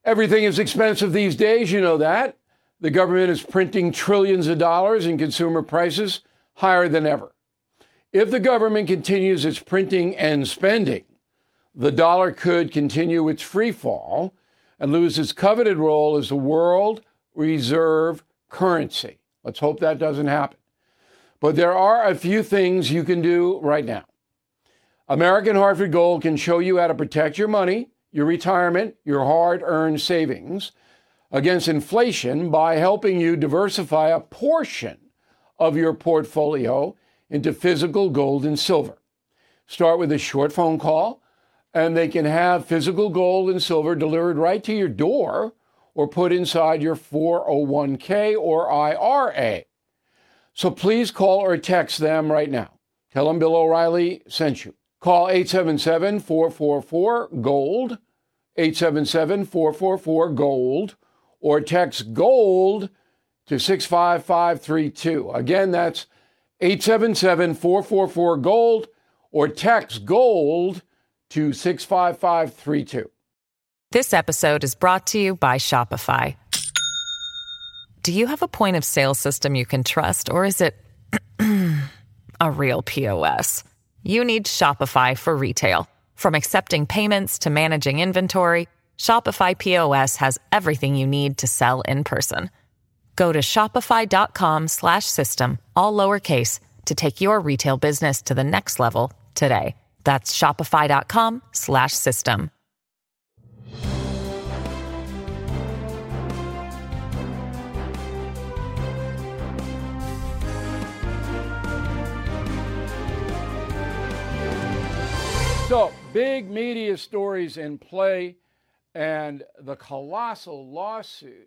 Everything is expensive these days, you know that. The government is printing trillions of dollars and consumer prices higher than ever. If the government continues its printing and spending, the dollar could continue its free fall and lose its coveted role as the world reserve currency. Let's hope that doesn't happen. But there are a few things you can do right now. American Hartford Gold can show you how to protect your money, your retirement, your hard-earned savings against inflation by helping you diversify a portion of your portfolio into physical gold and silver. Start with a short phone call, and they can have physical gold and silver delivered right to your door or put inside your 401k or IRA. So please call or text them right now. Tell them Bill O'Reilly sent you. Call 877-444-GOLD, 877-444-GOLD, or text GOLD to 65532. Again, that's 877-444-GOLD, or text GOLD to 65532. This episode is brought to you by Shopify. Do you have a point of sale system you can trust, or is it a real POS? You need Shopify for retail. From accepting payments to managing inventory, Shopify POS has everything you need to sell in person. Go to shopify.com/system, all lowercase, to take your retail business to the next level today. That's shopify.com/system. So, big media stories in play, and the colossal lawsuit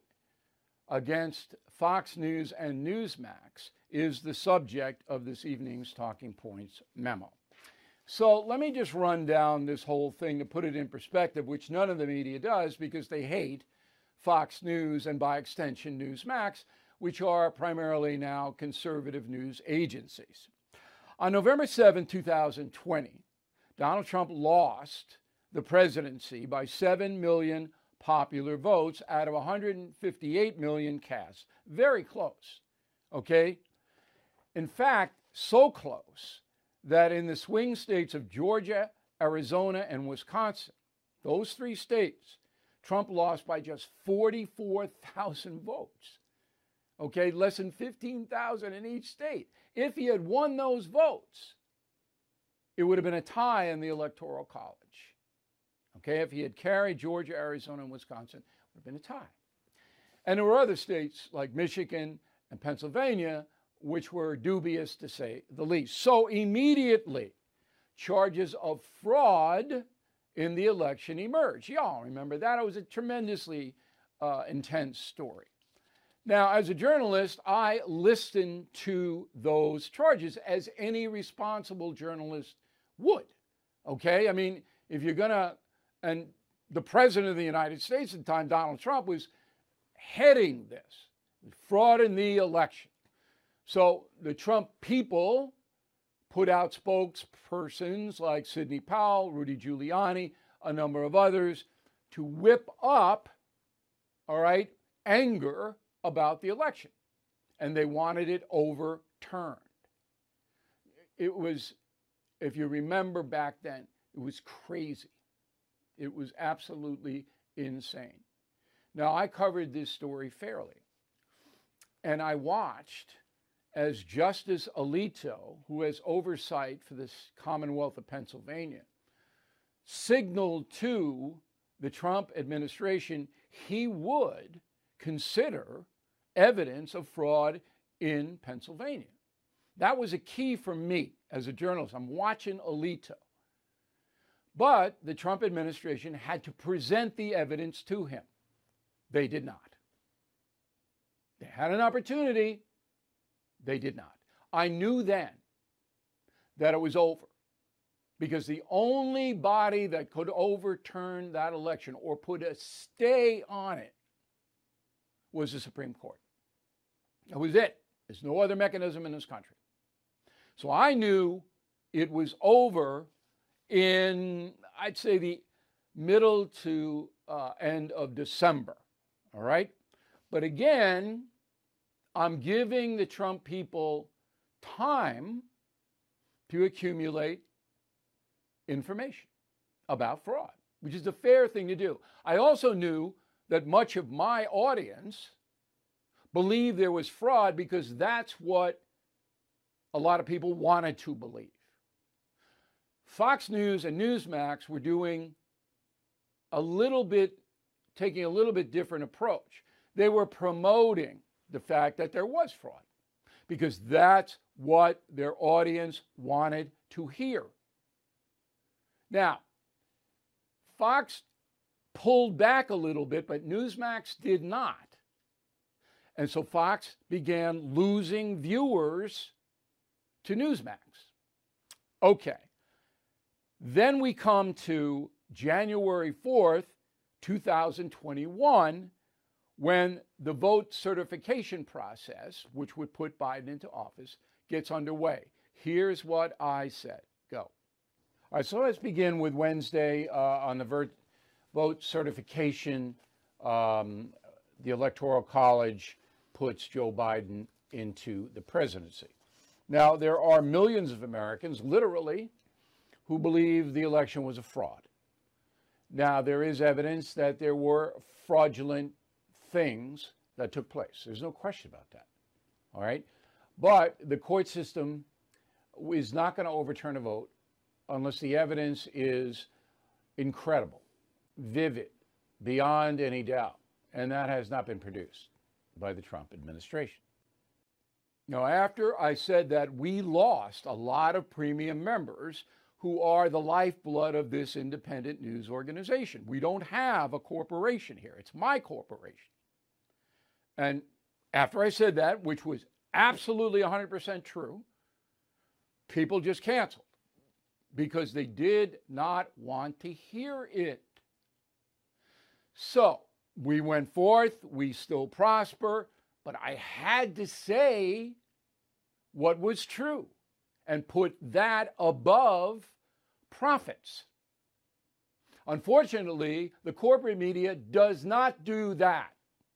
against Fox News and Newsmax is the subject of this evening's Talking Points memo. So let me just run down this whole thing to put it in perspective, which none of the media does because they hate Fox News and by extension Newsmax, which are primarily now conservative news agencies. On November 7, 2020, Donald Trump lost the presidency by 7 million popular votes out of 158 million cast. Very close, okay? In fact, so close that in the swing states of Georgia, Arizona, and Wisconsin, those three states, Trump lost by just 44,000 votes. Okay, less than 15,000 in each state. If he had won those votes, it would have been a tie in the Electoral College. Okay, if he had carried Georgia, Arizona, and Wisconsin, it would have been a tie. And there were other states like Michigan and Pennsylvania, which were dubious to say the least. So immediately, charges of fraud in the election emerged. Y'all remember that? It was a tremendously intense story. Now, as a journalist, I listened to those charges as any responsible journalist would. Okay? I mean, if you're going to, and the president of the United States at the time, Donald Trump, was heading this fraud in the election. So the Trump people put out spokespersons like Sidney Powell, Rudy Giuliani, a number of others to whip up, all right, anger about the election. And they wanted it overturned. It was, if you remember back then, it was crazy. It was absolutely insane. Now, I covered this story fairly. And I watched as Justice Alito, who has oversight for this Commonwealth of Pennsylvania, signaled to the Trump administration he would consider evidence of fraud in Pennsylvania. That was a key for me as a journalist. I'm watching Alito. But the Trump administration had to present the evidence to him. They did not. They had an opportunity. They did not. I knew then that it was over because the only body that could overturn that election or put a stay on it was the Supreme Court. That was it. There's no other mechanism in this country. So I knew it was over in, I'd say, the middle to end of December. All right. But again, I'm giving the Trump people time to accumulate information about fraud, which is the fair thing to do. I also knew that much of my audience believed there was fraud because that's what a lot of people wanted to believe. Fox News and Newsmax were doing taking a little bit different approach. They were promoting the fact that there was fraud because that's what their audience wanted to hear. Now, Fox pulled back a little bit, but Newsmax did not. And so Fox began losing viewers to Newsmax. Okay. Then we come to January 4th, 2021, when the vote certification process, which would put Biden into office, gets underway. Here's what I said. Go. All right, so let's begin with Wednesday on the vote certification. The Electoral College puts Joe Biden into the presidency. Now, there are millions of Americans, literally, who believe the election was a fraud. Now, there is evidence that there were fraudulent things that took place. There's no question about that. All right? But the court system is not going to overturn a vote unless the evidence is incredible, vivid, beyond any doubt. And that has not been produced by the Trump administration. Now, after I said that we lost a lot of premium members who are the lifeblood of this independent news organization. We don't have a corporation here. It's my corporation. And after I said that, which was absolutely 100% true, people just canceled because they did not want to hear it. So we went forth, we still prosper, but I had to say what was true and put that above profits. Unfortunately, the corporate media does not do that.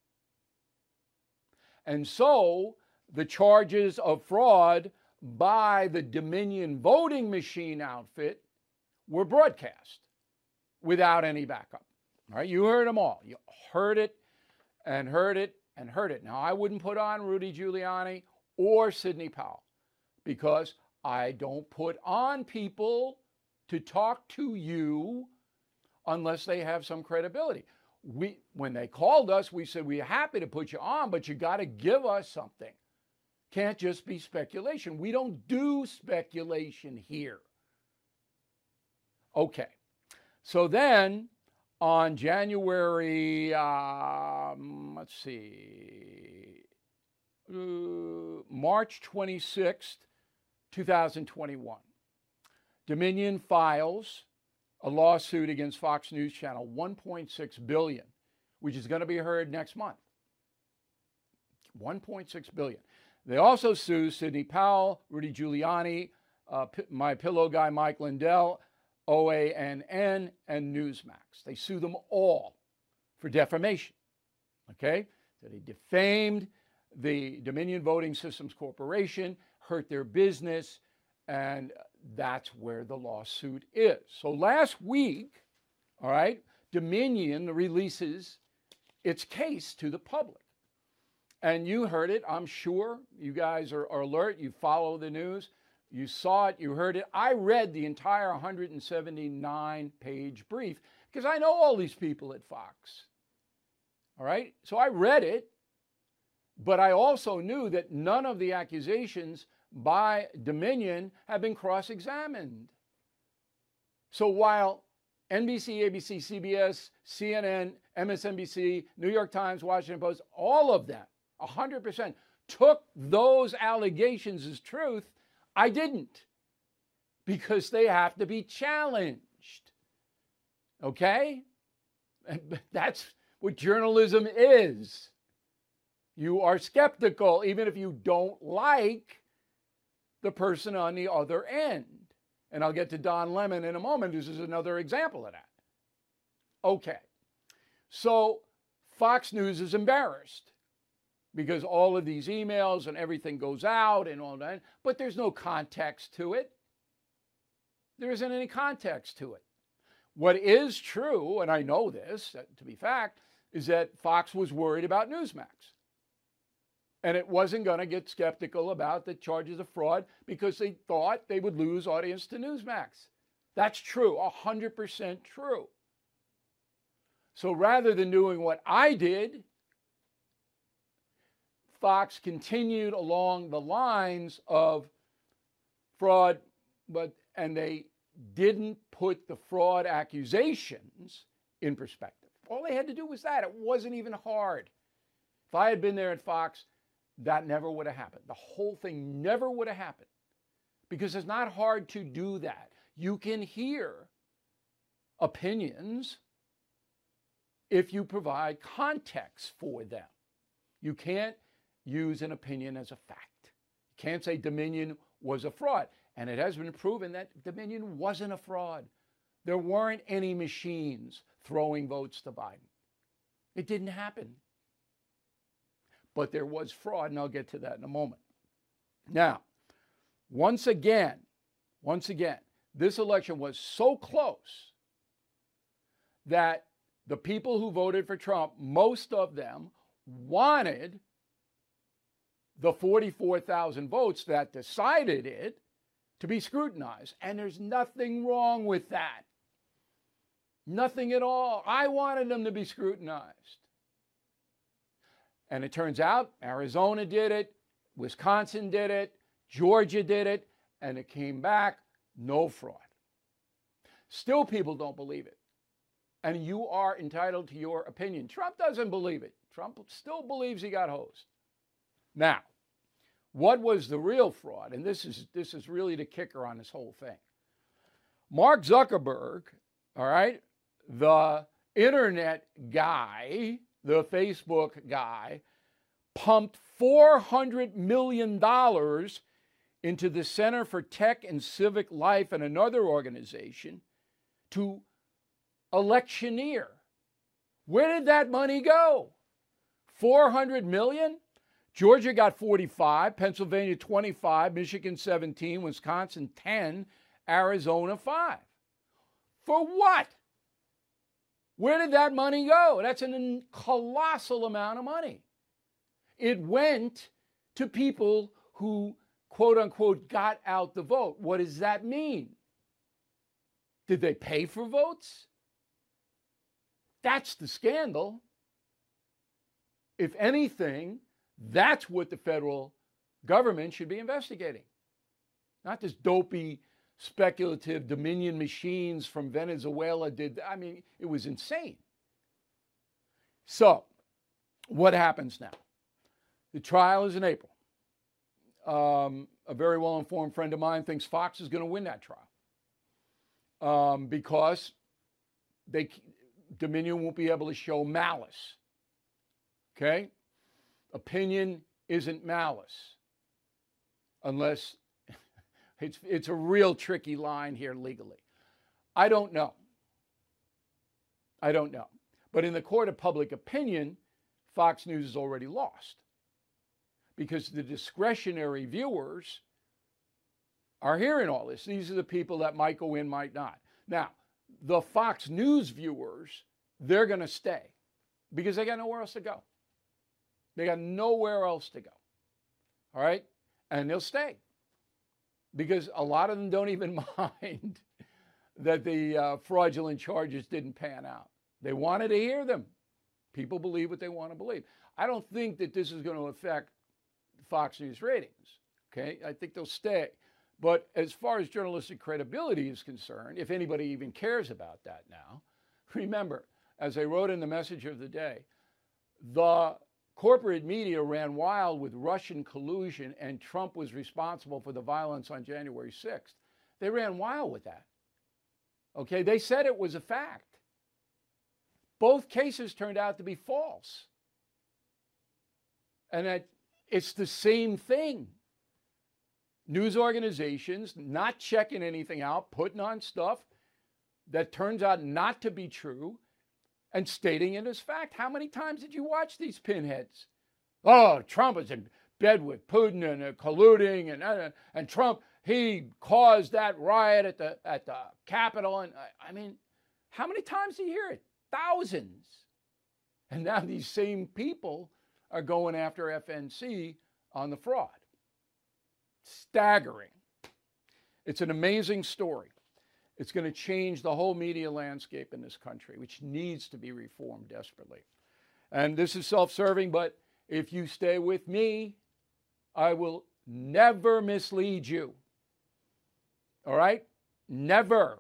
And so the charges of fraud by the Dominion voting machine outfit were broadcast without any backup. All right, you heard them all. You heard it and heard it and heard it. Now, I wouldn't put on Rudy Giuliani or Sidney Powell because I don't put on people to talk to you unless they have some credibility. When they called us, we said, we're happy to put you on, but you got to give us something. Can't just be speculation. We don't do speculation here. Okay. So then on January, March 26th, 2021, Dominion files a lawsuit against Fox News Channel, $1.6 billion, which is going to be heard next month. $1.6 billion. They also sue Sidney Powell, Rudy Giuliani, My Pillow guy Mike Lindell, OANN, and Newsmax. They sue them all for defamation. Okay? So they defamed the Dominion Voting Systems Corporation, hurt their business, and that's where the lawsuit is. So last week, all right, Dominion releases its case to the public. And you heard it, I'm sure. You guys are alert. You follow the news. You saw it. You heard it. I read the entire 179-page brief because I know all these people at Fox. All right? So I read it, but I also knew that none of the accusations by Dominion have been cross-examined. So while NBC, ABC, CBS, CNN, MSNBC, New York Times, Washington Post, all of them, 100%, took those allegations as truth, I didn't, because they have to be challenged. Okay? That's what journalism is. You are skeptical, even if you don't like the person on the other end. And I'll get to Don Lemon in a moment. This is another example of that. Okay. So Fox News is embarrassed because all of these emails and everything goes out and all that, but there's no context to it. There isn't any context to it. What is true, and I know this to be fact, is that Fox was worried about Newsmax. And it wasn't going to get skeptical about the charges of fraud because they thought they would lose audience to Newsmax. That's true, 100% true. So rather than doing what I did, Fox continued along the lines of fraud, and they didn't put the fraud accusations in perspective. All they had to do was that. It wasn't even hard. If I had been there at Fox, that never would have happened. The whole thing never would have happened because it's not hard to do that. You can hear opinions if you provide context for them. You can't use an opinion as a fact. You can't say Dominion was a fraud. And it has been proven that Dominion wasn't a fraud. There weren't any machines throwing votes to Biden. It didn't happen. But there was fraud, and I'll get to that in a moment. Now, once again, this election was so close that the people who voted for Trump, most of them wanted the 44,000 votes that decided it to be scrutinized. And there's nothing wrong with that. Nothing at all. I wanted them to be scrutinized. And it turns out Arizona did it, Wisconsin did it, Georgia did it, and it came back, no fraud. Still, people don't believe it. And you are entitled to your opinion. Trump doesn't believe it. Trump still believes he got hosed. Now, what was the real fraud? And this is really the kicker on this whole thing. Mark Zuckerberg, all right, the internet guy, the Facebook guy, pumped $400 million into the Center for Tech and Civic Life and another organization to electioneer. Where did that money go? 400 million? Georgia got 45, Pennsylvania 25, Michigan 17, Wisconsin 10, Arizona 5. For what? Where did that money go? That's a colossal amount of money. It went to people who, quote unquote, got out the vote. What does that mean? Did they pay for votes? That's the scandal. If anything, that's what the federal government should be investigating. Not this dopey, speculative Dominion machines from Venezuela did. I mean, it was insane. So, what happens now? The trial is in April. A very well-informed friend of mine thinks Fox is going to win that trial because Dominion won't be able to show malice. Okay? Opinion isn't malice unless it's a real tricky line here legally. I don't know. But in the court of public opinion, Fox News has already lost because the discretionary viewers are hearing all this. These are the people that might go in, might not. Now, the Fox News viewers, they're going to stay because they got nowhere else to go. They got nowhere else to go. All right? And they'll stay because a lot of them don't even mind that the fraudulent charges didn't pan out. They wanted to hear them. People believe what they want to believe. I don't think that this is going to affect Fox News ratings. Okay? I think they'll stay. But as far as journalistic credibility is concerned, if anybody even cares about that now, remember, as I wrote in the message of the day, the corporate media ran wild with Russian collusion and Trump was responsible for the violence on January 6th. They ran wild with that. Okay, they said it was a fact. Both cases turned out to be false. And that it's the same thing. News organizations not checking anything out, putting on stuff that turns out not to be true, and stating it as fact. How many times did you watch these pinheads? Oh, Trump is in bed with Putin and colluding, and Trump, he caused that riot at the Capitol. And I mean, how many times do you hear it? Thousands. And now these same people are going after FNC on the fraud. Staggering. It's an amazing story. It's going to change the whole media landscape in this country, which needs to be reformed desperately. And this is self-serving, but if you stay with me, I will never mislead you. All right? Never.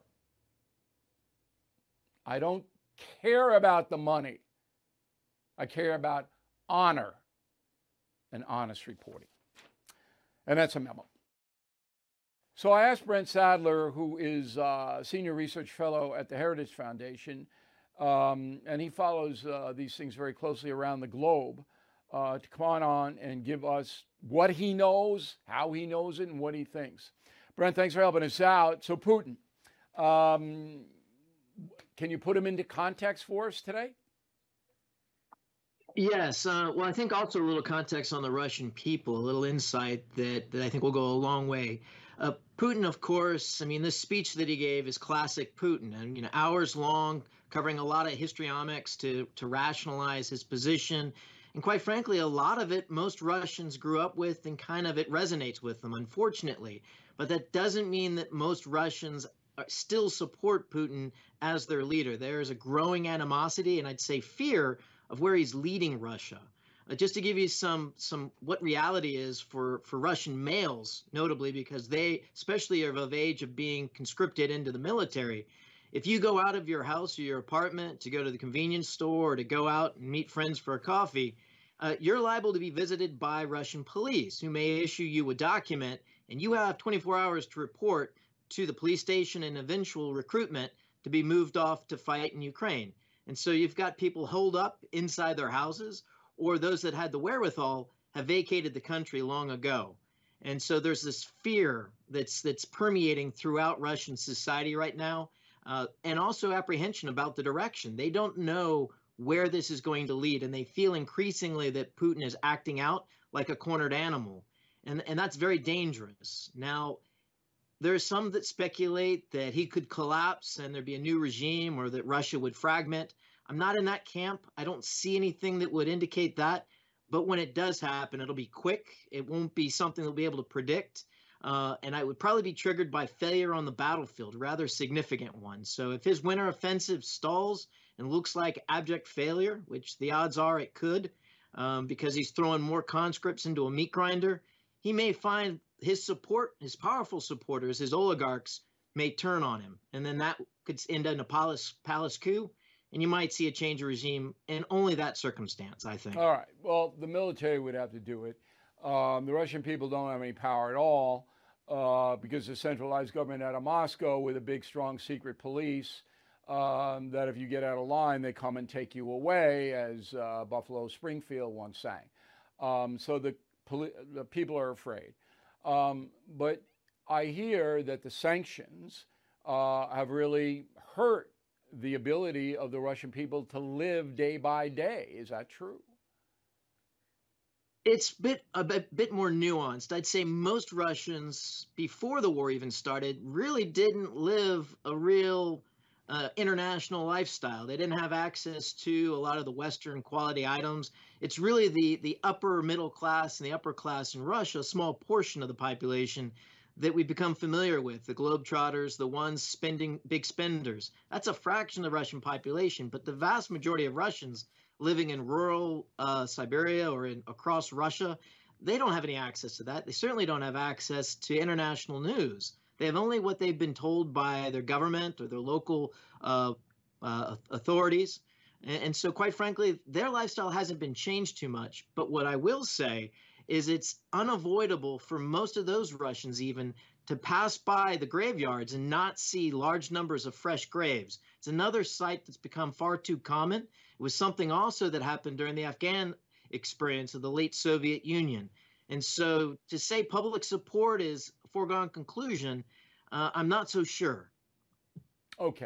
I don't care about the money. I care about honor and honest reporting. And that's a memo. So I asked Brent Sadler, who is a senior research fellow at the Heritage Foundation, and he follows these things very closely around the globe, to come on and give us what he knows, how he knows it, and what he thinks. Brent, thanks for helping us out. So Putin, can you put him into context for us today? Yes. Well, I think also a little context on the Russian people, a little insight that I think will go a long way. Putin, of course, I mean, this speech that he gave is classic Putin, and hours long, covering a lot of histriomics to rationalize his position. And quite frankly, a lot of it, most Russians grew up with, and kind of it resonates with them, unfortunately. But that doesn't mean that most Russians still support Putin as their leader. There is a growing animosity, and I'd say fear, of where he's leading Russia. Just to give you some what reality is for Russian males, notably because they especially are of age of being conscripted into the military. If you go out of your house or your apartment to go to the convenience store or to go out and meet friends for a coffee, you're liable to be visited by Russian police who may issue you a document, and you have 24 hours to report to the police station and eventual recruitment to be moved off to fight in Ukraine. And so you've got people holed up inside their houses, or those that had the wherewithal have vacated the country long ago. And so there's this fear that's permeating throughout Russian society right now, and also apprehension about the direction. They don't know where this is going to lead, and they feel increasingly that Putin is acting out like a cornered animal. And that's very dangerous. Now, there's some that speculate that he could collapse and there'd be a new regime, or that Russia would fragment. I'm not in that camp. I don't see anything that would indicate that. But when it does happen, it'll be quick. It won't be something they'll be able to predict. And I would probably be triggered by failure on the battlefield, rather significant one. So if his winter offensive stalls and looks like abject failure, which the odds are it could, because he's throwing more conscripts into a meat grinder, he may find his support, his powerful supporters, his oligarchs, may turn on him. And then that could end in a palace coup. And you might see a change of regime in only that circumstance, I think. All right. Well, the military would have to do it. The Russian people don't have any power at all because the centralized government out of Moscow with a big, strong secret police that if you get out of line, they come and take you away, as Buffalo Springfield once sang. So the people are afraid. But I hear that the sanctions have really hurt the ability of the Russian people to live day by day. Is that true? It's a bit more nuanced. I'd say most Russians, before the war even started, really didn't live a real international lifestyle. They didn't have access to a lot of the Western quality items. It's really the upper middle class and the upper class in Russia, a small portion of the population, that we've become familiar with, the globetrotters, the ones spending, big spenders. That's a fraction of the Russian population, but the vast majority of Russians living in rural Siberia or across Russia, they don't have any access to that. They certainly don't have access to international news. They have only what they've been told by their government or their local authorities. And so, quite frankly, their lifestyle hasn't been changed too much. But what I will say is it's unavoidable for most of those Russians even to pass by the graveyards and not see large numbers of fresh graves. It's another sight that's become far too common. It was something also that happened during the Afghan experience of the late Soviet Union. And so to say public support is a foregone conclusion, I'm not so sure. Okay.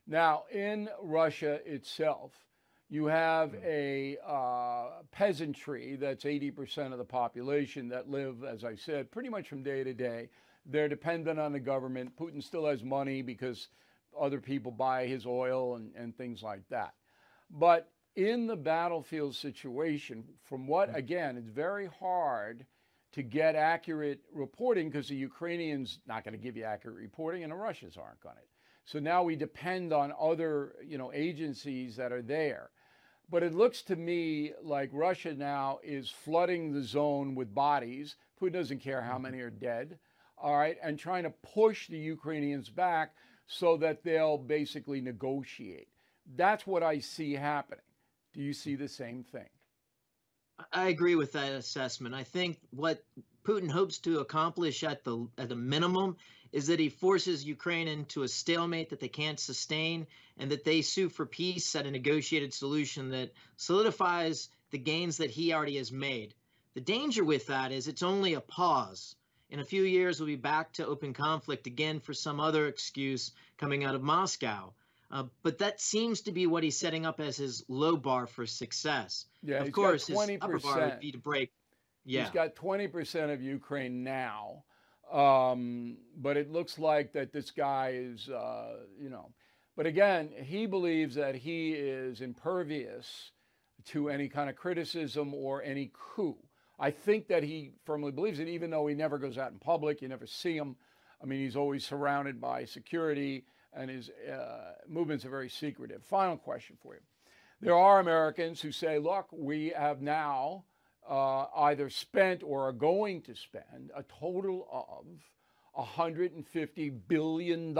Now, in Russia itself, you have a peasantry that's 80% of the population that live, as I said, pretty much from day to day. They're dependent on the government. Putin still has money because other people buy his oil and things like that. But in the battlefield situation, from what, again, it's very hard to get accurate reporting because the Ukrainians not going to give you accurate reporting and the Russians aren't going to. So now we depend on other, agencies that are there. But it looks to me like Russia now is flooding the zone with bodies. Putin doesn't care how many are dead, all right, and trying to push the Ukrainians back so that they'll basically negotiate. That's what I see happening. Do you see the same thing? I agree with that assessment. I think what Putin hopes to accomplish at the minimum is that he forces Ukraine into a stalemate that they can't sustain, and that they sue for peace at a negotiated solution that solidifies the gains that he already has made. The danger with that is it's only a pause. In a few years, we'll be back to open conflict again for some other excuse coming out of Moscow. But that seems to be what he's setting up as his low bar for success. Yeah, of course, his upper bar would be to break. Yeah. He's got 20% of Ukraine now. But it looks like that this guy is, But again, he believes that he is impervious to any kind of criticism or any coup. I think that he firmly believes it, even though he never goes out in public. You never see him. I mean, he's always surrounded by security, and his movements are very secretive. Final question for you. There are Americans who say, look, we have now either spent or are going to spend a total of $150 billion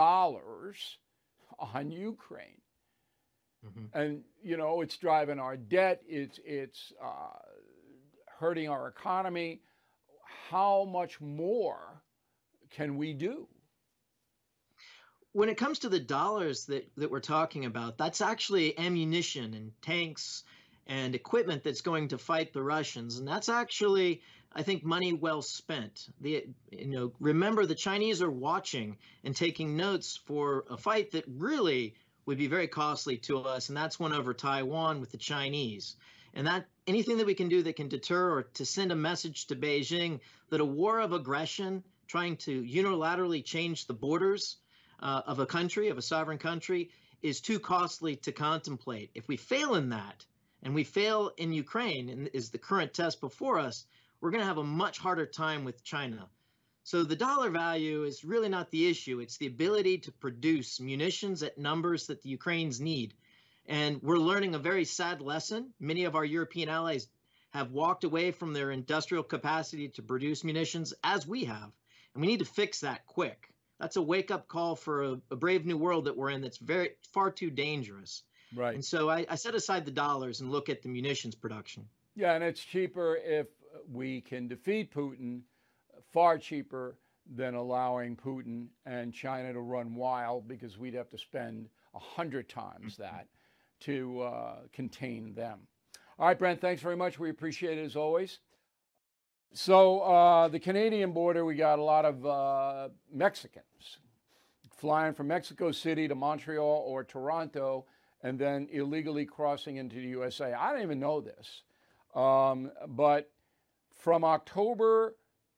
on Ukraine. Mm-hmm. And, it's driving our debt. It's hurting our economy. How much more can we do? When it comes to the dollars that we're talking about, that's actually ammunition and tanks and equipment that's going to fight the Russians. And that's actually, I think, money well spent. Remember, the Chinese are watching and taking notes for a fight that really would be very costly to us, and that's one over Taiwan with the Chinese. And that anything that we can do that can deter or to send a message to Beijing that a war of aggression, trying to unilaterally change the borders of a country, of a sovereign country, is too costly to contemplate. If we fail in that, and we fail in Ukraine, and is the current test before us, we're going to have a much harder time with China. So the dollar value is really not the issue. It's the ability to produce munitions at numbers that the Ukrainians need. And we're learning a very sad lesson. Many of our European allies have walked away from their industrial capacity to produce munitions, as we have. And we need to fix that quick. That's a wake-up call for a brave new world that we're in that's far too dangerous. Right. And so I set aside the dollars and look at the munitions production. Yeah, and it's cheaper if we can defeat Putin, far cheaper than allowing Putin and China to run wild, because we'd have to spend 100 times that to contain them. All right, Brent, thanks very much. We appreciate it as always. So the Canadian border, we got a lot of Mexicans flying from Mexico City to Montreal or Toronto and then illegally crossing into the USA. I don't even know this. But from October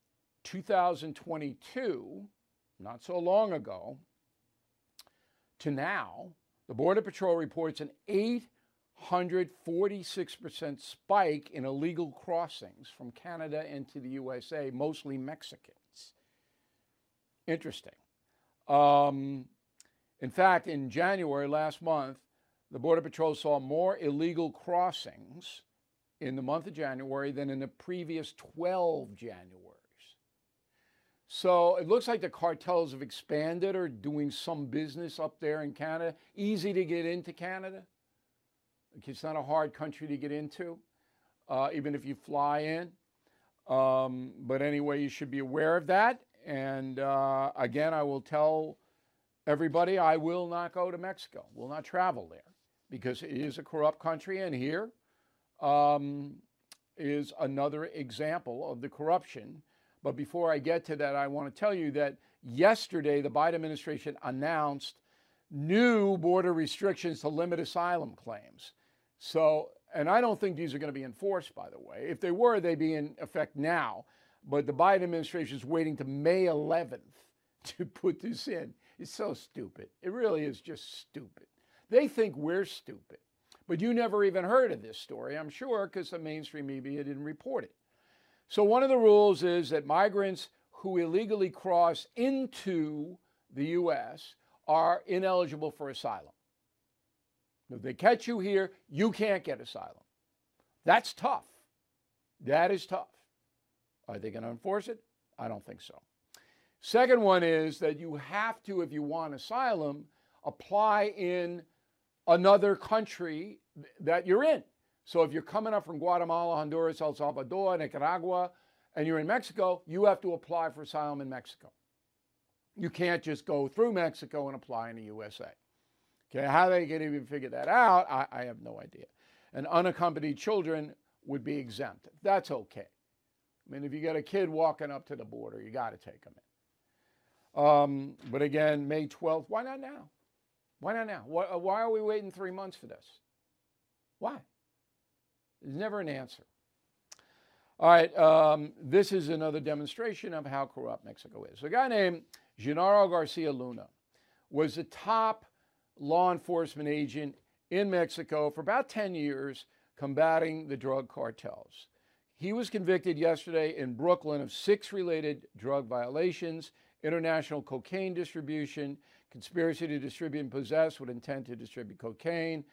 2022, not so long ago, to now, the Border Patrol reports an 846% spike in illegal crossings from Canada into the USA, mostly Mexicans. Interesting. In fact, in January last month, the Border Patrol saw more illegal crossings in the month of January than in the previous 12 Januaries. So it looks like the cartels have expanded or doing some business up there in Canada. Easy to get into Canada. It's not a hard country to get into, even if you fly in. But anyway, you should be aware of that. And again, I will tell everybody I will not go to Mexico, will not travel there, because it is a corrupt country. And here is another example of the corruption. But before I get to that, I want to tell you that yesterday the Biden administration announced new border restrictions to limit asylum claims. So, and I don't think these are going to be enforced, by the way. If they were, they'd be in effect now. But the Biden administration is waiting to May 11th to put this in. It's so stupid. It really is just stupid. They think we're stupid. But you never even heard of this story, I'm sure, because the mainstream media didn't report it. So one of the rules is that migrants who illegally cross into the U.S. are ineligible for asylum. If they catch you here, you can't get asylum. That's tough. That is tough. Are they going to enforce it? I don't think so. Second one is that you have to, if you want asylum, apply in another country that you're in. So if you're coming up from Guatemala, Honduras, El Salvador, Nicaragua, and you're in Mexico, you have to apply for asylum in Mexico. You can't just go through Mexico and apply in the USA. Okay, how they can even figure that out, I have no idea. And unaccompanied children would be exempt. That's okay. I mean, if you got a kid walking up to the border, you got to take them in. But again, May 12th, why not now? Why not now? Why are we waiting 3 months for this? Why? There's never an answer. All right, this is another demonstration of how corrupt Mexico is. A guy named Genaro Garcia Luna was the top law enforcement agent in Mexico for about 10 years combating the drug cartels. He was convicted yesterday in Brooklyn of 6 related drug violations: international cocaine distribution, conspiracy to distribute and possess with intent to distribute cocaine,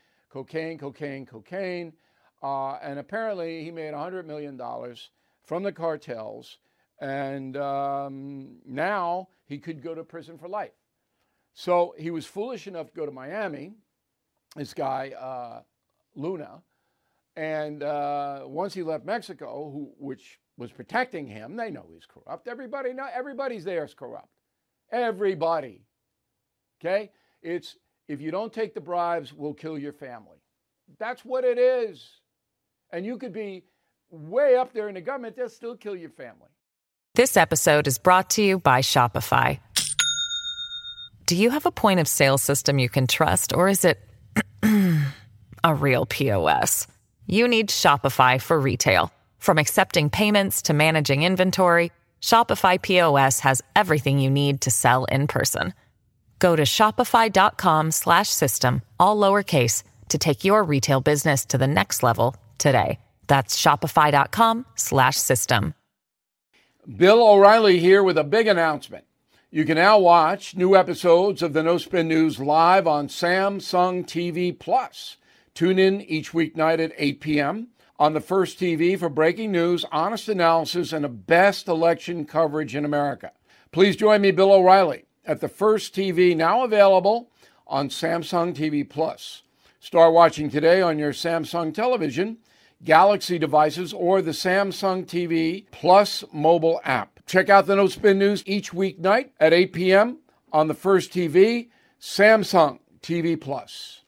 and apparently he made $100 million from the cartels, and now he could go to prison for life. So he was foolish enough to go to Miami, this guy, Luna, and once he left Mexico, which was protecting him, they know he's corrupt. Everybody's there is corrupt. Everybody. Okay? It's, if you don't take the bribes, we'll kill your family. That's what it is. And you could be way up there in the government, they'll still kill your family. This episode is brought to you by Shopify. Do you have a point of sale system you can trust, or is it a real POS? You need Shopify for retail. From accepting payments to managing inventory, Shopify POS has everything you need to sell in person. Go to shopify.com/system, all lowercase, to take your retail business to the next level today. That's shopify.com/system. Bill O'Reilly here with a big announcement. You can now watch new episodes of the No Spin News live on Samsung TV Plus. Tune in each weeknight at 8 p.m. on the First TV for breaking news, honest analysis, and the best election coverage in America. Please join me, Bill O'Reilly, at the First TV, now available on Samsung TV Plus. Start watching today on your Samsung television, Galaxy devices, or the Samsung TV Plus mobile app. Check out the No Spin News each weeknight at 8 p.m. on the First TV, Samsung TV Plus.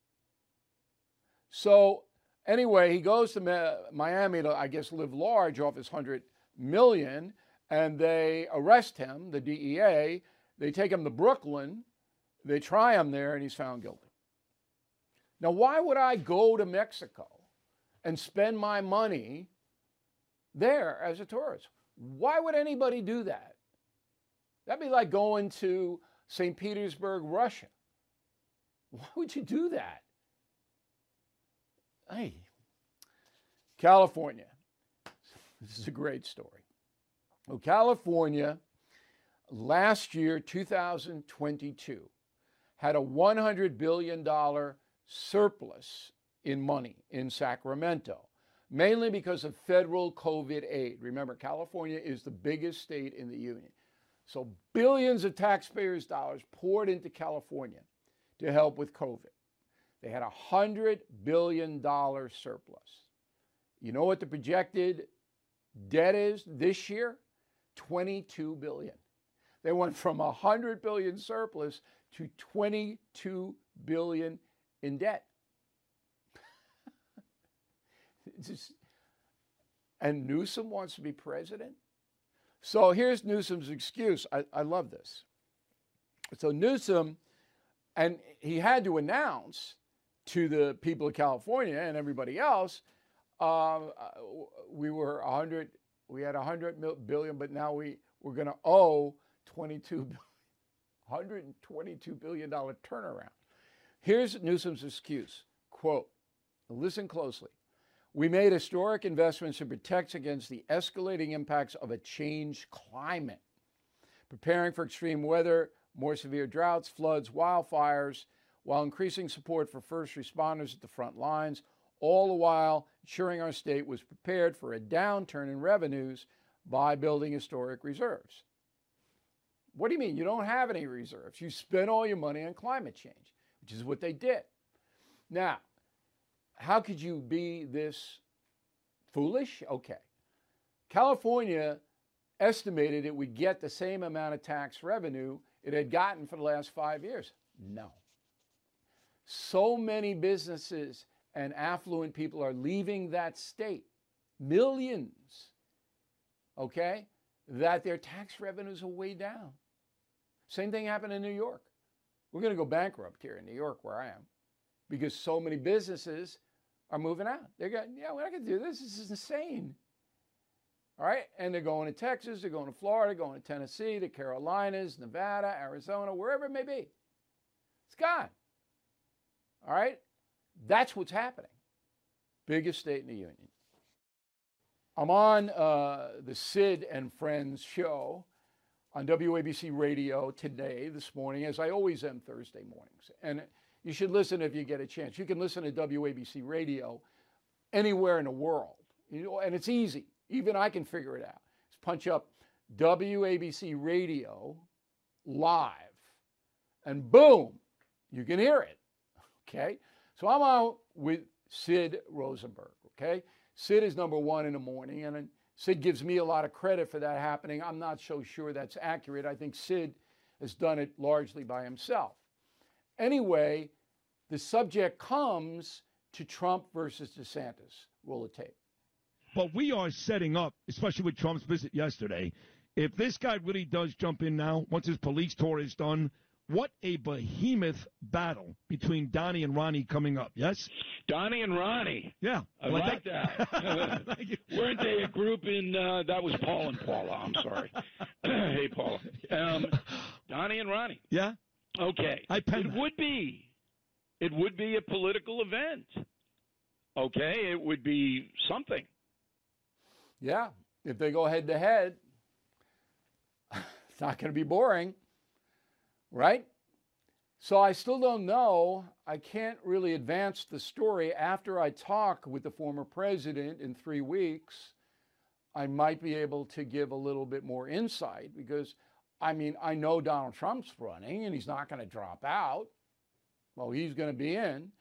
So anyway, he goes to Miami to, I guess, live large off his $100 million, and they arrest him, the DEA. They take him to Brooklyn. They try him there, and he's found guilty. Now, why would I go to Mexico and spend my money there as a tourist? Why would anybody do that? That'd be like going to St. Petersburg, Russia. Why would you do that? Hey, California. This is a great story. Well, California, last year, 2022, had a $100 billion surplus in money in Sacramento, mainly because of federal COVID aid. Remember, California is the biggest state in the union. So billions of taxpayers' dollars poured into California to help with COVID. They had a $100 billion surplus. You know what the projected debt is this year? $22 billion. They went from a $100 billion surplus to $22 billion in debt. And Newsom wants to be president? So here's Newsom's excuse. I love this. So Newsom And he had to announce to the people of California and everybody else, we had 100 billion, but now we're going to owe $122 billion turnaround. Here's Newsom's excuse, quote, listen closely. We made historic investments to protect against the escalating impacts of a changed climate, preparing for extreme weather, more severe droughts, floods, wildfires, while increasing support for first responders at the front lines, all the while ensuring our state was prepared for a downturn in revenues by building historic reserves. What do you mean? You don't have any reserves. You spent all your money on climate change, which is what they did. Now, how could you be this foolish? Okay. California estimated it would get the same amount of tax revenue it had gotten for the last 5 years. No. So many businesses and affluent people are leaving that state, millions, okay, that their tax revenues are way down. Same thing happened in New York. We're going to go bankrupt here in New York where I am because so many businesses are moving out. They're going, yeah, we're not going to do this. This is insane. All right. And they're going to Texas, they're going to Florida, going to Tennessee, the Carolinas, Nevada, Arizona, wherever it may be. It's gone. All right. That's what's happening. Biggest state in the union. I'm on the Sid and Friends show on WABC Radio today, this morning, as I always am Thursday mornings. And you should listen if you get a chance. You can listen to WABC Radio anywhere in the world. You know, and it's easy. Even I can figure it out. Just punch up WABC Radio live, and boom, you can hear it. Okay? So I'm out with Sid Rosenberg. Okay? Sid is number one in the morning, and Sid gives me a lot of credit for that happening. I'm not so sure that's accurate. I think Sid has done it largely by himself. Anyway, the subject comes to Trump versus DeSantis. Roll the tape. But we are setting up, especially with Trump's visit yesterday, if this guy really does jump in now, once his police tour is done, what a behemoth battle between Donnie and Ronnie coming up, yes? Donnie and Ronnie. Yeah. I like that. Weren't they a group in, that was Paul and Paula, I'm sorry. Hey, Paula. Donnie and Ronnie. Yeah? Okay. It would be a political event. Okay? It would be something. Yeah. If they go head to head, it's not going to be boring. Right? So I still don't know. I can't really advance the story. After I talk with the former president in 3 weeks, I might be able to give a little bit more insight because, I mean, I know Donald Trump's running and he's not going to drop out. Well, he's going to be in.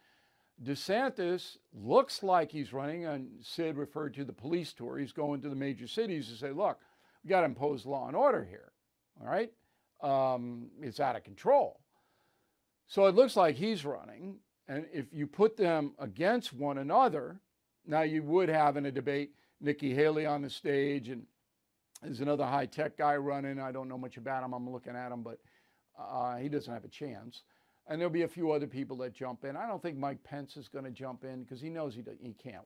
DeSantis looks like he's running, and Sid referred to the police tour. He's going to the major cities to say, look, we got to impose law and order here. All right? It's out of control. So it looks like he's running. And if you put them against one another, now you would have in a debate Nikki Haley on the stage, and there's another high-tech guy running. I don't know much about him. I'm looking at him, but he doesn't have a chance. And there'll be a few other people that jump in. I don't think Mike Pence is going to jump in because he knows he can't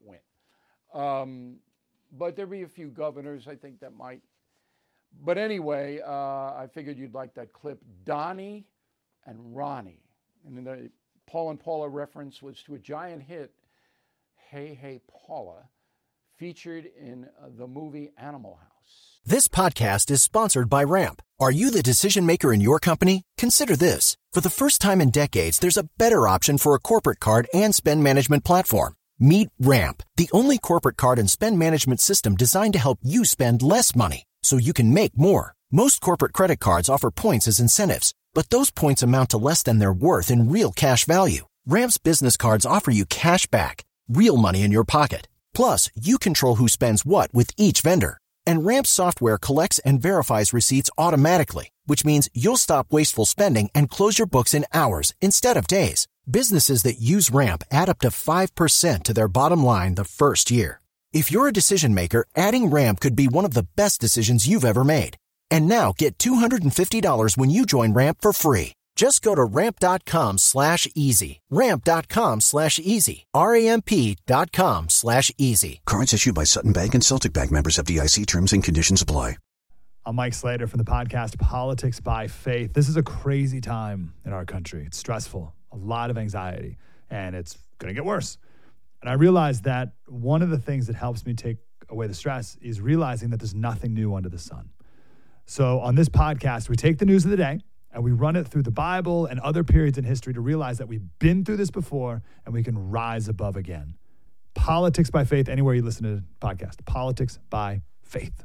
win. But there'll be a few governors, I think, that might. But anyway, I figured you'd like that clip. Donnie and Ronnie. And then the Paul and Paula reference was to a giant hit, Hey, Hey, Paula, featured in the movie Animal House. This podcast is sponsored by Ramp. Are you the decision maker in your company? Consider this. For the first time in decades, there's a better option for a corporate card and spend management platform. Meet Ramp, the only corporate card and spend management system designed to help you spend less money so you can make more. Most corporate credit cards offer points as incentives, but those points amount to less than their worth in real cash value. Ramp's business cards offer you cash back, real money in your pocket. Plus, you control who spends what with each vendor. And Ramp's software collects and verifies receipts automatically, which means you'll stop wasteful spending and close your books in hours instead of days. Businesses that use Ramp add up to 5% to their bottom line the first year. If you're a decision maker, adding Ramp could be one of the best decisions you've ever made. And now get $250 when you join Ramp for free. Just go to ramp.com/easy. Ramp.com/easy. RAMP.com/easy. Cards issued by Sutton Bank and Celtic Bank, members of FDIC. Terms and conditions apply. I'm Mike Slater from the podcast Politics by Faith. This is a crazy time in our country. It's stressful, a lot of anxiety, and it's going to get worse. And I realized that one of the things that helps me take away the stress is realizing that there's nothing new under the sun. So on this podcast, we take the news of the day and we run it through the Bible and other periods in history to realize that we've been through this before and we can rise above again. Politics by Faith, anywhere you listen to the podcast. Politics by Faith.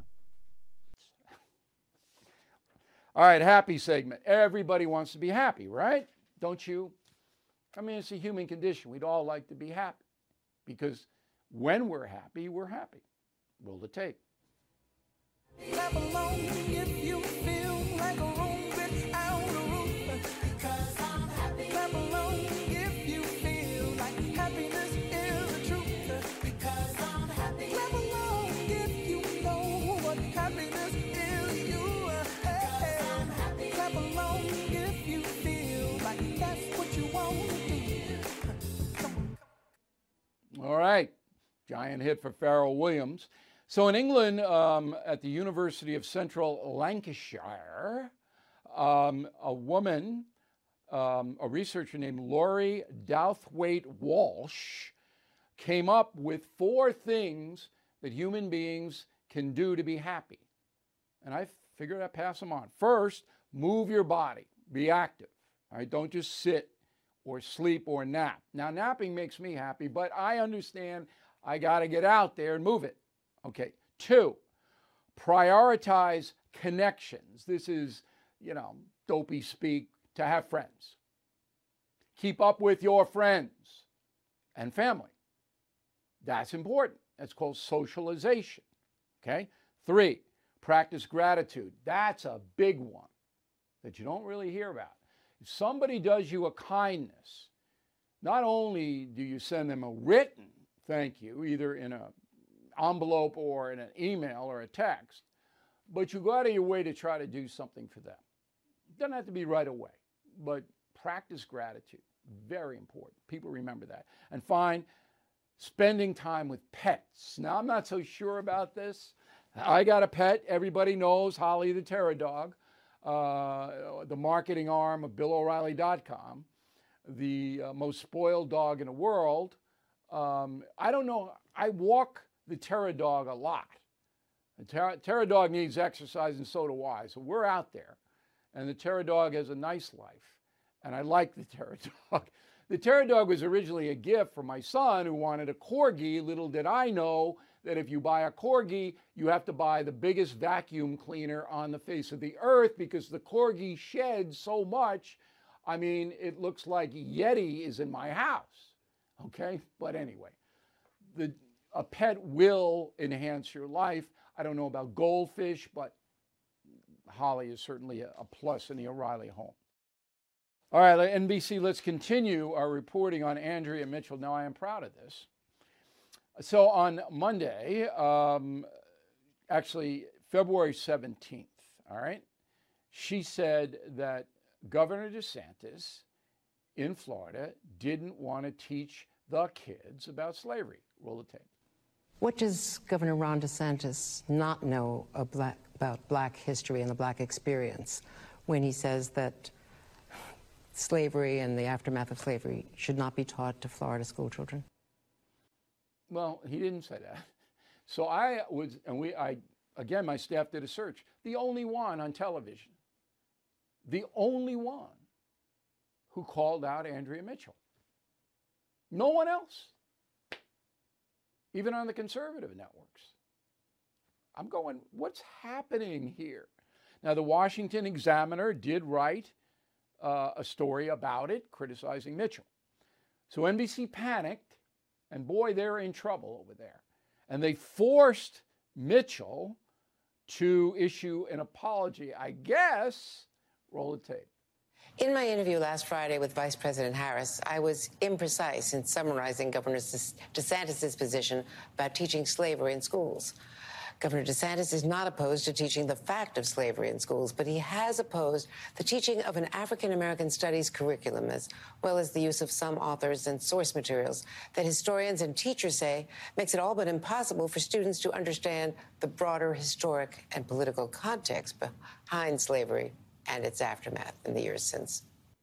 All right, happy segment. Everybody wants to be happy, right? Don't you? I mean, it's a human condition. We'd all like to be happy because when we're happy, we're happy. Roll the tape. Clap along if you feel like a room without a roof. Because I'm happy. Clap along if you feel like happiness is the truth. Because I'm happy. Clap along if you know what happiness is you. Because I'm happy. Clap along if you feel like that's what you want to do. All right, giant hit for Pharrell Williams. So in England, at the University of Central Lancashire, a woman, a researcher named Laurie Douthwaite-Walsh, came up with 4 things that human beings can do to be happy. And I figured I'd pass them on. First, move your body. Be active. All right, don't just sit or sleep or nap. Now, napping makes me happy, but I understand I got to get out there and move it. Okay. 2, prioritize connections. This is, dopey speak to have friends. Keep up with your friends and family. That's important. That's called socialization. Okay. 3, practice gratitude. That's a big one that you don't really hear about. If somebody does you a kindness, not only do you send them a written thank you, either in an envelope or in an email or a text, but you go out of your way to try to do something for them. It doesn't have to be right away, but practice gratitude. Very important. People remember that. And find spending time with pets. Now, I'm not so sure about this. I got a pet. Everybody knows Holly the Terror Dog, the marketing arm of BillO'Reilly.com, the most spoiled dog in the world. I don't know. I walk the Terror Dog a lot. The Terror Dog needs exercise, and so do I. So we're out there, and the Terror Dog has a nice life, and I like the Terror Dog. The Terror Dog was originally a gift for my son who wanted a Corgi. Little did I know that if you buy a Corgi, you have to buy the biggest vacuum cleaner on the face of the earth because the Corgi sheds so much. I mean, it looks like Yeti is in my house. Okay? But anyway, a pet will enhance your life. I don't know about goldfish, but Holly is certainly a plus in the O'Reilly home. All right, NBC, let's continue our reporting on Andrea Mitchell. Now, I am proud of this. So on Monday, actually February 17th, all right, she said that Governor DeSantis in Florida didn't want to teach the kids about slavery. Roll the tape. What does Governor Ron DeSantis not know about Black history and the Black experience when he says that slavery and the aftermath of slavery should not be taught to Florida school children? Well, he didn't say that. So again, my staff did a search. The only one on television, the only one who called out Andrea Mitchell. No one else. Even on the conservative networks. I'm going, what's happening here? Now, the Washington Examiner did write a story about it, criticizing Mitchell. So NBC panicked, and boy, they're in trouble over there. And they forced Mitchell to issue an apology. I guess, roll the tape. In my interview last Friday with Vice President Harris, I was imprecise in summarizing Governor DeSantis' position about teaching slavery in schools. Governor DeSantis is not opposed to teaching the fact of slavery in schools, but he has opposed the teaching of an African-American studies curriculum, as well as the use of some authors and source materials that historians and teachers say makes it all but impossible for students to understand the broader historic and political context behind slavery and its aftermath in the years since.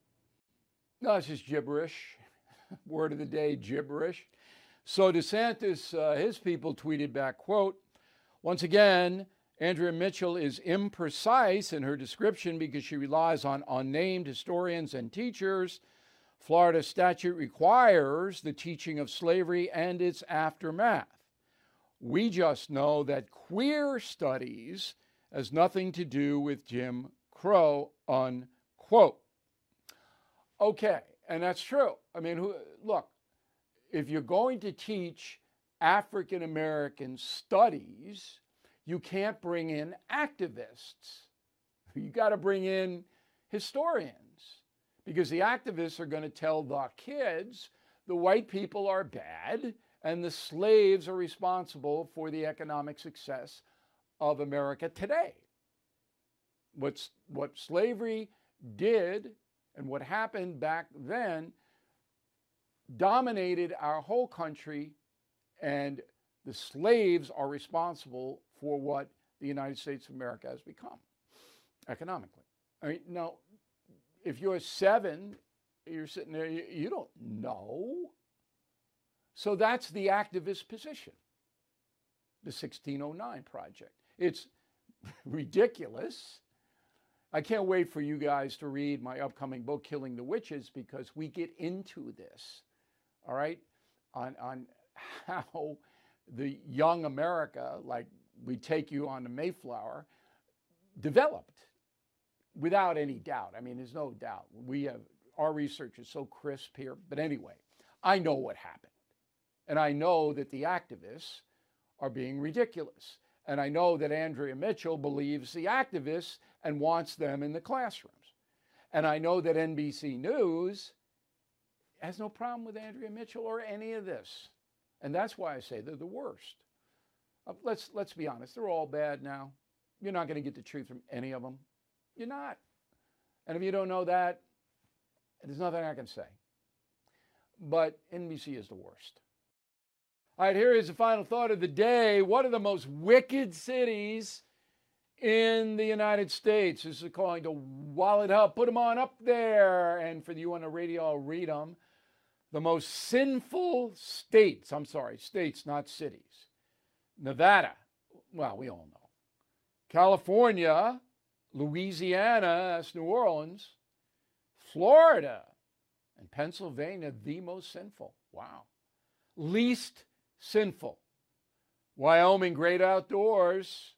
No, it's just gibberish. Word of the day, gibberish. So DeSantis, his people tweeted back, quote, "Once again, Andrea Mitchell is imprecise in her description because she relies on unnamed historians and teachers. Florida statute requires the teaching of slavery and its aftermath. We just know that queer studies has nothing to do with Jim Crow," unquote. Okay, and that's true. I mean, look, if you're going to teach African American studies, you can't bring in activists. You got to bring in historians, because the activists are going to tell the kids the white people are bad and the slaves are responsible for the economic success of America today. What slavery did and what happened back then dominated our whole country, and the slaves are responsible for what the United States of America has become economically. I mean, now, if you're 7, you're sitting there, you don't know. So that's the activist position, the 1609 Project. It's ridiculous. I can't wait for you guys to read my upcoming book, Killing the Witches, because we get into this, all right, on how the young America, like we take you on the Mayflower, developed without any doubt. I mean, there's no doubt. Our research is so crisp here. But anyway, I know what happened. And I know that the activists are being ridiculous. And I know that Andrea Mitchell believes the activists and wants them in the classrooms. And I know that NBC News has no problem with Andrea Mitchell or any of this. And that's why I say they're the worst. Let's be honest. They're all bad now. You're not going to get the truth from any of them. You're not. And if you don't know that, there's nothing I can say. But NBC is the worst. All right, here is the final thought of the day. What are the most wicked cities in the United States? This is calling to Wallet Hub. Put them on up there. And for you on the radio, I'll read them. The most sinful states, states, not cities. Nevada, well, we all know. California, Louisiana, that's New Orleans. Florida, and Pennsylvania, the most sinful. Wow. Least sinful. Wyoming, great outdoors.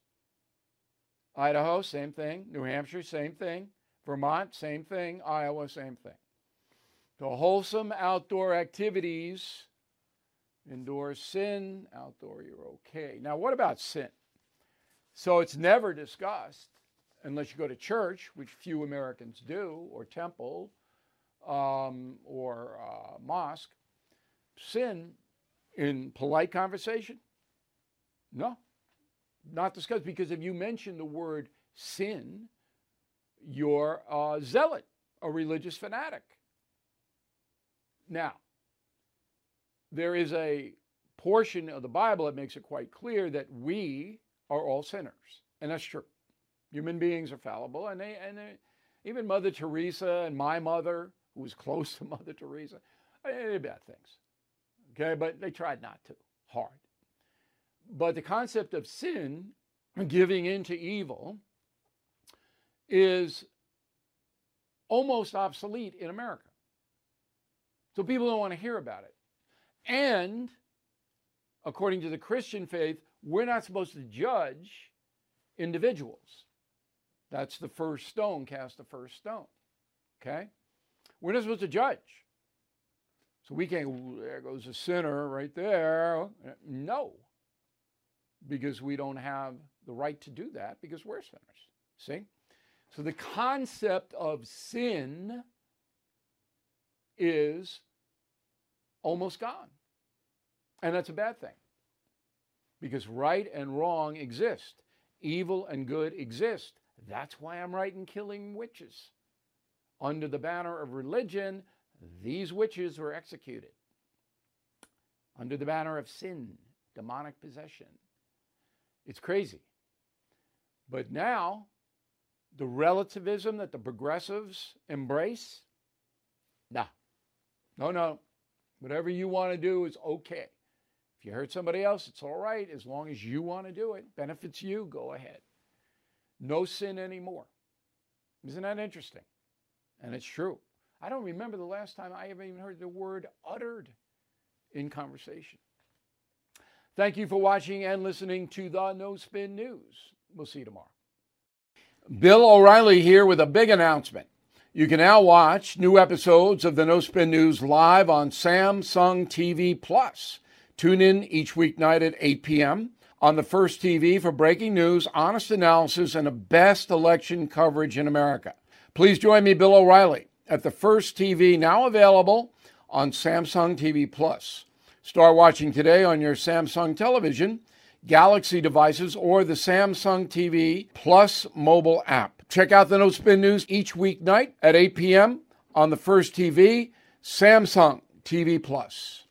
Idaho, same thing. New Hampshire, same thing. Vermont, same thing. Iowa, same thing. So wholesome outdoor activities. Indoor sin, outdoor you're okay. Now, what about sin? So it's never discussed unless you go to church, which few Americans do, or temple, or mosque. Sin in polite conversation? No, not discussed, because if you mention the word sin, you're a zealot, a religious fanatic. Now, there is a portion of the Bible that makes it quite clear that we are all sinners, and that's true. Human beings are fallible, and even Mother Teresa and my mother, who was close to Mother Teresa, they did bad things. Okay, but they tried not to, hard. But the concept of sin, giving into evil, is almost obsolete in America. So people don't want to hear about it. And according to the Christian faith, we're not supposed to judge individuals. That's the first stone, cast the first stone. Okay? We're not supposed to judge. So we can't, there goes a sinner right there. No. Because we don't have the right to do that because we're sinners. See? So the concept of sin is almost gone. And that's a bad thing. because right and wrong exist. Evil and good exist. That's why I'm right in killing witches. Under the banner of religion, these witches were executed. Under the banner of sin, demonic possession. It's crazy. But now, the relativism that the progressives embrace, no. Whatever you want to do is okay. If you hurt somebody else, it's all right. As long as you want to do it, benefits you, go ahead. No sin anymore. Isn't that interesting? And it's true. I don't remember the last time I ever even heard the word uttered in conversation. Thank you for watching and listening to the No Spin News. We'll see you tomorrow. Bill O'Reilly here with a big announcement. You can now watch new episodes of the No Spin News live on Samsung TV Plus. Tune in each weeknight at 8 p.m. on the First TV for breaking news, honest analysis, and the best election coverage in America. Please join me, Bill O'Reilly, at the First TV, now available on Samsung TV Plus. Start watching today on your Samsung television, Galaxy devices, or the Samsung TV Plus mobile app. Check out the No Spin News each weeknight at 8 p.m. on the First TV, Samsung TV Plus.